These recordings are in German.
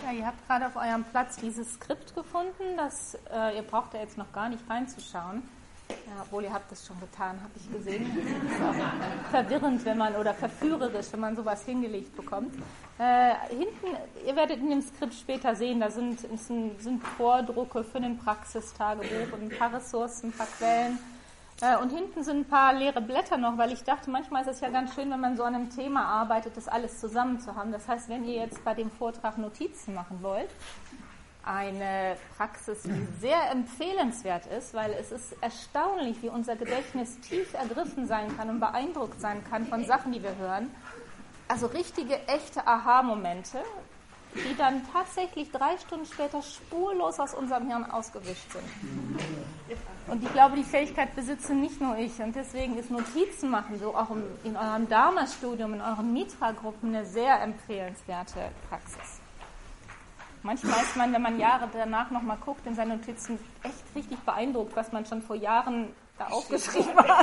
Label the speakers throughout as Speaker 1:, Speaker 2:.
Speaker 1: Ja, ihr habt gerade auf eurem Platz dieses Skript gefunden. Ihr braucht da jetzt noch gar nicht reinzuschauen. Ja, obwohl ihr habt das schon getan, habe ich gesehen. Das ist auch verwirrend, oder verführerisch, wenn man sowas hingelegt bekommt. Hinten, ihr werdet in dem Skript später sehen, da sind Vordrucke für ein Praxistagebuch und ein paar Ressourcen, ein paar Quellen. Und hinten sind ein paar leere Blätter noch, weil ich dachte, manchmal ist es ja ganz schön, wenn man so an einem Thema arbeitet, das alles zusammen zu haben. Das heißt, wenn ihr jetzt bei dem Vortrag Notizen machen wollt, eine Praxis, die sehr empfehlenswert ist, weil es ist erstaunlich, wie unser Gedächtnis tief ergriffen sein kann und beeindruckt sein kann von Sachen, die wir hören. Also richtige, echte Aha-Momente, die dann tatsächlich 3 Stunden später spurlos aus unserem Hirn ausgewischt sind. Und ich glaube, die Fähigkeit besitze nicht nur ich. Und deswegen ist Notizen machen, so auch in eurem Dharma-Studium, in euren Mitra-Gruppen, eine sehr empfehlenswerte Praxis. Manchmal ist man, wenn man Jahre danach nochmal guckt, in seinen Notizen echt richtig beeindruckt, was man schon vor Jahren da aufgeschrieben hat.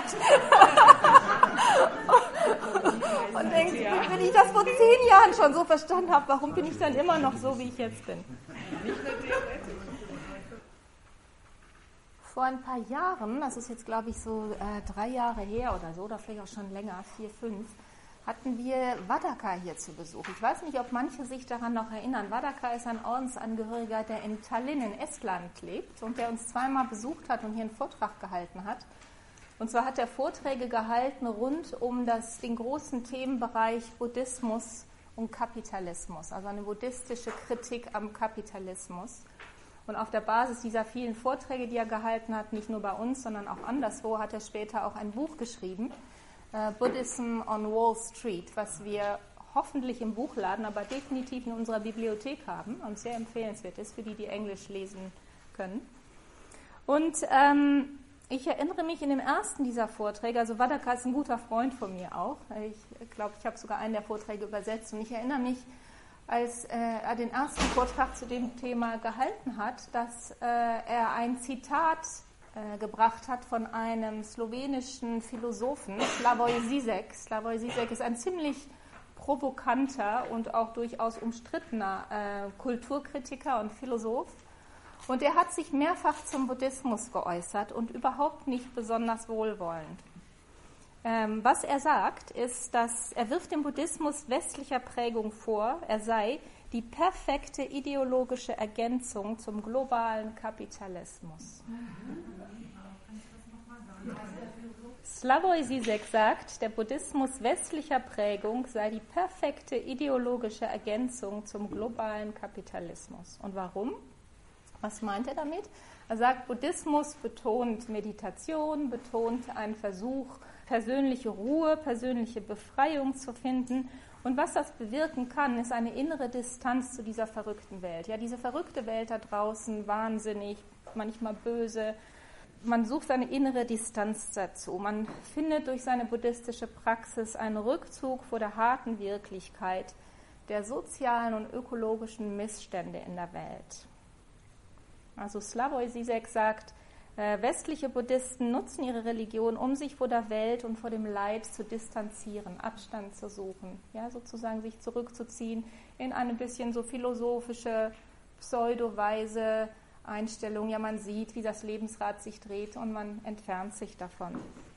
Speaker 1: Und denkt, wenn ich das vor 10 Jahren schon so verstanden habe, warum bin ich dann immer noch so, wie ich jetzt bin? Vor ein paar Jahren, das ist jetzt glaube ich so 3 Jahre her oder vielleicht auch schon länger, 4, 5, hatten wir Vadaka hier zu Besuch. Ich weiß nicht, ob manche sich daran noch erinnern. Vadaka ist ein Ordensangehöriger, der in Tallinn in Estland lebt und der uns 2-mal besucht hat und hier einen Vortrag gehalten hat. Und zwar hat er Vorträge gehalten rund um den großen Themenbereich Buddhismus und Kapitalismus, also eine buddhistische Kritik am Kapitalismus. Und auf der Basis dieser vielen Vorträge, die er gehalten hat, nicht nur bei uns, sondern auch anderswo, hat er später auch ein Buch geschrieben, Buddhism on Wall Street, was wir hoffentlich im Buchladen, aber definitiv in unserer Bibliothek haben und sehr empfehlenswert ist für die, die Englisch lesen können. Und ich erinnere mich in dem ersten dieser Vorträge, also Vadaka ist ein guter Freund von mir auch, ich glaube, ich habe sogar einen der Vorträge übersetzt und ich erinnere mich, als er den ersten Vortrag zu dem Thema gehalten hat, dass er ein Zitat gebracht hat von einem slowenischen Philosophen, Slavoj Žižek. Slavoj Žižek ist ein ziemlich provokanter und auch durchaus umstrittener Kulturkritiker und Philosoph. Und er hat sich mehrfach zum Buddhismus geäußert und überhaupt nicht besonders wohlwollend. Was er sagt, ist, dass er wirft dem Buddhismus westlicher Prägung vor, er sei die perfekte ideologische Ergänzung zum globalen Kapitalismus. Slavoj Žižek sagt, der Buddhismus westlicher Prägung sei die perfekte ideologische Ergänzung zum globalen Kapitalismus. Und warum? Was meint er damit? Er sagt, Buddhismus betont Meditation, betont einen Versuch, persönliche Ruhe, persönliche Befreiung zu finden. Und was das bewirken kann, ist eine innere Distanz zu dieser verrückten Welt. Ja, diese verrückte Welt da draußen, wahnsinnig, manchmal böse. Man sucht eine innere Distanz dazu. Man findet durch seine buddhistische Praxis einen Rückzug vor der harten Wirklichkeit der sozialen und ökologischen Missstände in der Welt. Also Slavoj Žižek sagt, westliche Buddhisten nutzen ihre Religion, um sich vor der Welt und vor dem Leid zu distanzieren, Abstand zu suchen, ja, sozusagen sich zurückzuziehen in eine bisschen so philosophische, pseudoweise Einstellung. Ja, man sieht, wie das Lebensrad sich dreht und man entfernt sich davon.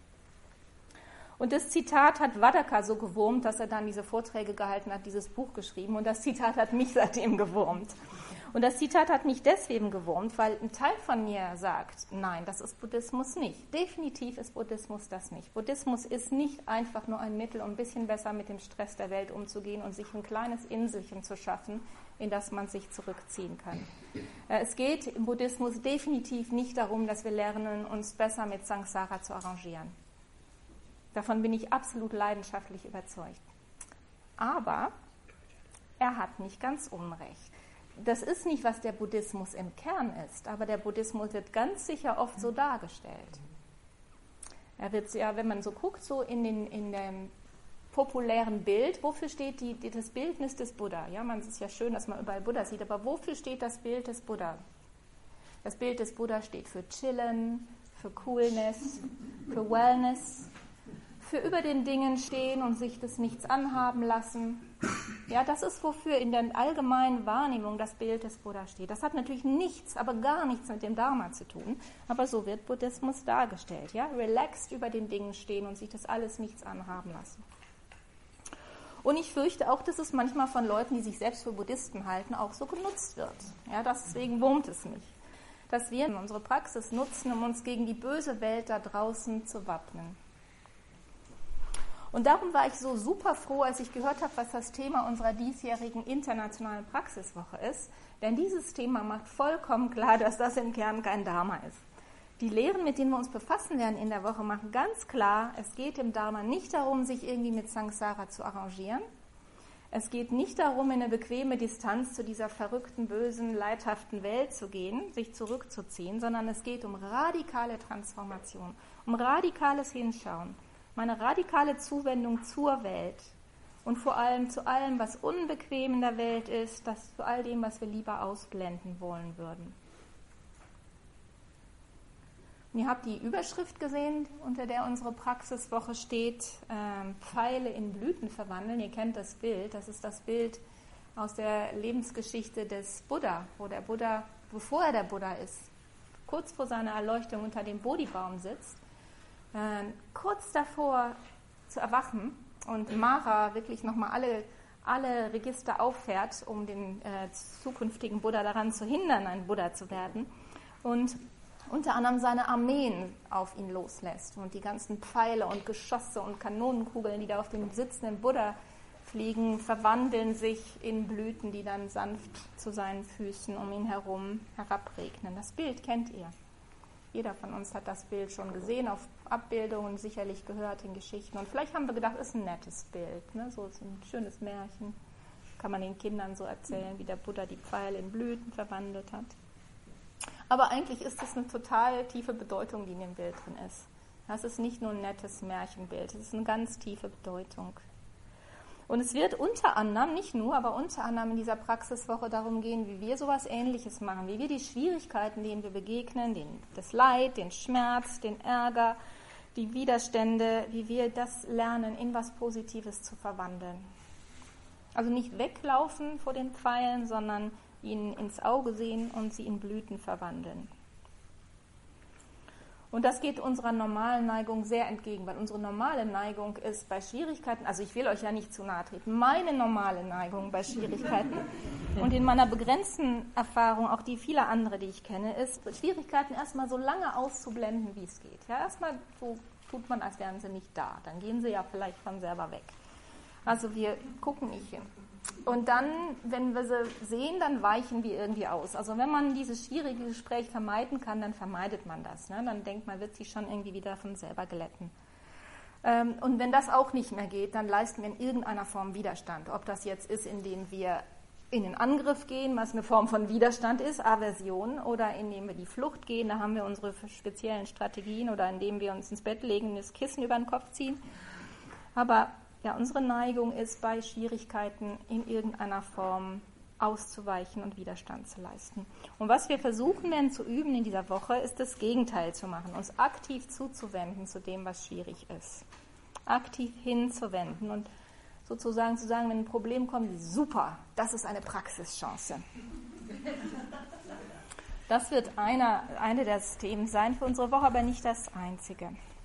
Speaker 1: Und das Zitat hat Vadaka so gewurmt, dass er dann diese Vorträge gehalten hat, dieses Buch geschrieben. Und das Zitat hat mich seitdem gewurmt. Und das Zitat hat mich deswegen gewurmt, weil ein Teil von mir sagt, nein, das ist Buddhismus nicht. Definitiv ist Buddhismus das nicht. Buddhismus ist nicht einfach nur ein Mittel, um ein bisschen besser mit dem Stress der Welt umzugehen und sich ein kleines Inselchen zu schaffen, in das man sich zurückziehen kann. Es geht im Buddhismus definitiv nicht darum, dass wir lernen, uns besser mit Samsara zu arrangieren. Davon bin ich absolut leidenschaftlich überzeugt. Aber er hat nicht ganz unrecht. Das ist nicht, was der Buddhismus im Kern ist, aber der Buddhismus wird ganz sicher oft so dargestellt. Er wird ja, wenn man so guckt, so in dem populären Bild, wofür steht das Bildnis des Buddha? Ja, es ist ja schön, dass man überall Buddha sieht, aber wofür steht das Bild des Buddha? Das Bild des Buddha steht für Chillen, für Coolness, für Wellness, für über den Dingen stehen und sich das nichts anhaben lassen. Ja, das ist, wofür in der allgemeinen Wahrnehmung das Bild des Buddha steht. Das hat natürlich nichts, aber gar nichts mit dem Dharma zu tun. Aber so wird Buddhismus dargestellt. Ja? Relaxed über den Dingen stehen und sich das alles nichts anhaben lassen. Und ich fürchte auch, dass es manchmal von Leuten, die sich selbst für Buddhisten halten, auch so genutzt wird. Ja, deswegen wurmt es mich, dass wir unsere Praxis nutzen, um uns gegen die böse Welt da draußen zu wappnen. Und darum war ich so super froh, als ich gehört habe, was das Thema unserer diesjährigen internationalen Praxiswoche ist. Denn dieses Thema macht vollkommen klar, dass das im Kern kein Dharma ist. Die Lehren, mit denen wir uns befassen werden in der Woche, machen ganz klar, es geht im Dharma nicht darum, sich irgendwie mit Samsara zu arrangieren. Es geht nicht darum, in eine bequeme Distanz zu dieser verrückten, bösen, leidhaften Welt zu gehen, sich zurückzuziehen, sondern es geht um radikale Transformation, um radikales Hinschauen. Meine radikale Zuwendung zur Welt und vor allem zu allem, was unbequem in der Welt ist, zu all dem, was wir lieber ausblenden wollen würden. Und ihr habt die Überschrift gesehen, unter der unsere Praxiswoche steht, Pfeile in Blüten verwandeln. Ihr kennt das Bild, das ist das Bild aus der Lebensgeschichte des Buddha, wo der Buddha, bevor er der Buddha ist, kurz vor seiner Erleuchtung unter dem Bodhibaum sitzt, kurz davor zu erwachen und Mara wirklich nochmal alle Register auffährt, um den zukünftigen Buddha daran zu hindern, ein Buddha zu werden, und unter anderem seine Armeen auf ihn loslässt und die ganzen Pfeile und Geschosse und Kanonenkugeln, die da auf den sitzenden Buddha fliegen, verwandeln sich in Blüten, die dann sanft zu seinen Füßen um ihn herum herabregnen. Das Bild kennt ihr. Jeder von uns hat das Bild schon gesehen, auf Abbildungen sicherlich gehört in Geschichten. Und vielleicht haben wir gedacht, es ist ein nettes Bild, ne? So ist ein schönes Märchen. Kann man den Kindern so erzählen, wie der Buddha die Pfeile in Blüten verwandelt hat. Aber eigentlich ist es eine total tiefe Bedeutung, die in dem Bild drin ist. Das ist nicht nur ein nettes Märchenbild, es ist eine ganz tiefe Bedeutung. Und es wird unter anderem, nicht nur, aber unter anderem in dieser Praxiswoche darum gehen, wie wir sowas Ähnliches machen, wie wir die Schwierigkeiten, denen wir begegnen, das Leid, den Schmerz, den Ärger, die Widerstände, wie wir das lernen, in was Positives zu verwandeln. Also nicht weglaufen vor den Pfeilen, sondern ihnen ins Auge sehen und sie in Blüten verwandeln. Und das geht unserer normalen Neigung sehr entgegen, weil unsere normale Neigung ist bei Schwierigkeiten, also ich will euch ja nicht zu nahe treten, meine normale Neigung bei Schwierigkeiten und in meiner begrenzten Erfahrung, auch die vieler andere, die ich kenne, ist, Schwierigkeiten erstmal so lange auszublenden, wie es geht. Ja, erstmal so tut man, als wären sie nicht da, dann gehen sie ja vielleicht von selber weg. Also wir gucken nicht hin. Und dann, wenn wir sie sehen, dann weichen wir irgendwie aus. Also wenn man dieses schwierige Gespräch vermeiden kann, dann vermeidet man das. Ne? Dann denkt man, wird sich schon irgendwie wieder von selber glätten. Und wenn das auch nicht mehr geht, dann leisten wir in irgendeiner Form Widerstand. Ob das jetzt ist, indem wir in den Angriff gehen, was eine Form von Widerstand ist, Aversion, oder indem wir die Flucht gehen, da haben wir unsere speziellen Strategien, oder indem wir uns ins Bett legen und das Kissen über den Kopf ziehen. Aber ja, unsere Neigung ist, bei Schwierigkeiten in irgendeiner Form auszuweichen und Widerstand zu leisten. Und was wir versuchen werden zu üben in dieser Woche, ist das Gegenteil zu machen, uns aktiv zuzuwenden zu dem, was schwierig ist. Aktiv hinzuwenden und sozusagen zu sagen, wenn ein Problem kommt, super, das ist eine Praxischance. Das wird eine der Themen sein für unsere Woche, aber nicht das einzige.